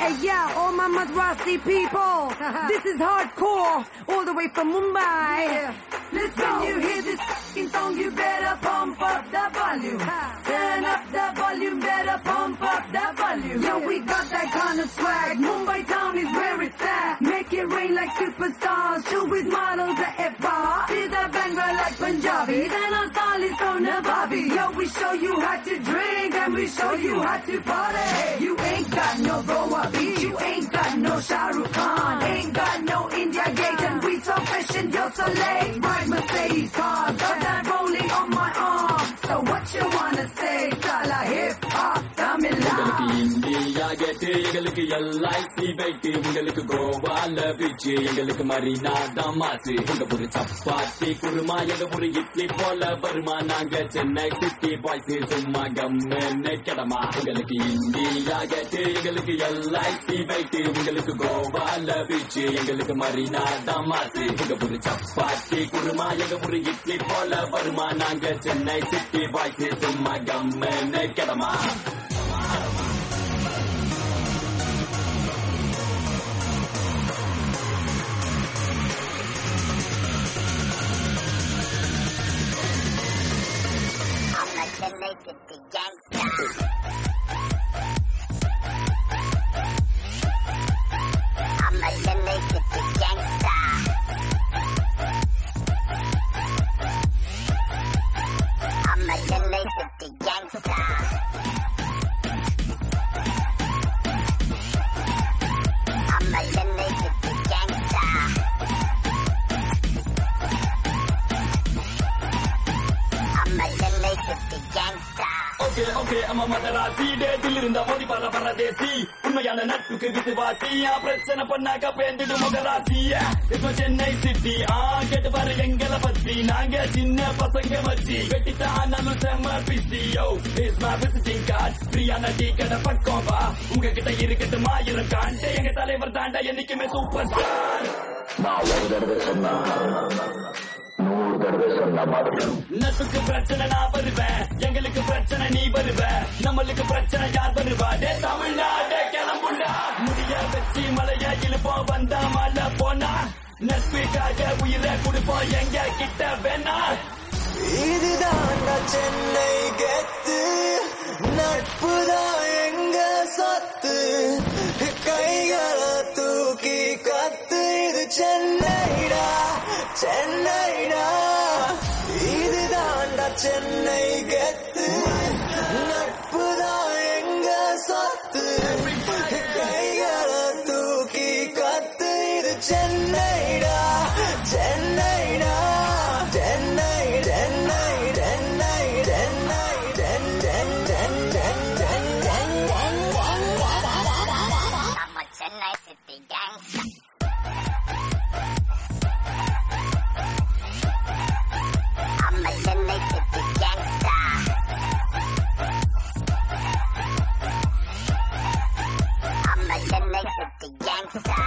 Hey, yeah, all my Madrasi people. This is hardcore, all the way from Mumbai. Yeah. Let's go. When you hear this fucking song, you better pump up the volume. Turn up the volume, better pump up the volume. Yo, we got that kind of swag. Mumbai town is where it's at. Make it rain like superstars. Chill with models at F-bar. See the banger like Punjabis. And our style is so Nababi. Yo, we show you how to drink and we show you how to party. You ain't got no Goa beach. You ain't got no Shah Rukh Khan. Ain't got no India Gate. And we so fresh and you're so late. Ride Mercedes cars. Got that rolling on my arm. So what you wanna say? Sala hip hop, Tamil உங்களுக்கு India கேட்டு எங்களுக்கு LIC weight உங்களுக்கு கோவால beach எங்களுக்கு Marina தமாசு உங்க ஒரு சப்பாத்தி குருமா எங்க ஒரு இட்லி போல வருமா நாங்க சென்னை சிட்டி பாய்ஸ் சும்மா கம்மென்னு கிடமா உங்களுக்கு இந்தியா கேட்டு எங்களுக்கு எல்ஐசி வெயிட்டு உங்களுக்கு கோவால பீச்சு எங்களுக்கு மரீனா தமாசு உங்க ஒரு சப்பாத்தி குருமா எங்க ஒரு இட்லி போல வருமா நாங்க சென்னை சிட்டி பாய்ஸ் சும்மா கம்மென்னு கிடமா Chennai City Gangsta. I'm a Chennai City Gangsta. I'm a Chennai City Gangsta. I'm a Chennai City Gangsta. I'm a Chennai City Gangsta. Okay, I'm a Madarasi. Dill in the body para paradesi. உண்மையான நட்புக்கு விசுவாசியா பிரச்சனை பண்ணாக்க பேந்துடு மகராசியா இப்போ Chennai city கேட்டு பாரு எங்களை பத்தி நாங்க சின்ன பசங்க வச்சு வெட்டித்தானாலும் செம்ம பிசியோ இஸ் மை விசிட்டிங் கார்டு ஃப்ரீயான டீ கடை பக்கம் வா உங்ககிட்ட இருக்கட்டும் ஆயிரம் காண்டே எங்க தலைவர் தாண்டா என்னைக்குமே சூப்பர் ஸ்டார் நான் ஒரு தடவை சொன்னா 100 தடவை சொன்ன மாதிரி நட்புக்கு பிரச்சனை நான் வருவேன் எங்களுக்கு பிரச்சனை நீ வருவ நம்மளுக்கு பிரச்சனை யார் வருவா டே தமிழ்நாடு கிளம்புண்டா முடிய வச்சு மலையா இழுப்போம் வந்தா மழை போனா நட்புக்காக உயிரை கொடுப்போம் எங்க கிட்ட வேணா இதுதான் சென்னை கெத்து நட்புதான் எங்க சொத்து கைகளை தூக்கி கத்து இது சென்னைடா சென்னைடா இதுதான் சென்னை கெத்து நட்புதான் எங்க சொத்து கைகளை தூக்கி கத்து இது சென்னைடா சென்னைடா Chennai Chennai Chennai Chennai I'm a Chennai City Gangsta. I'm a Chennai City Gangsta. I'm a Chennai City Gangsta.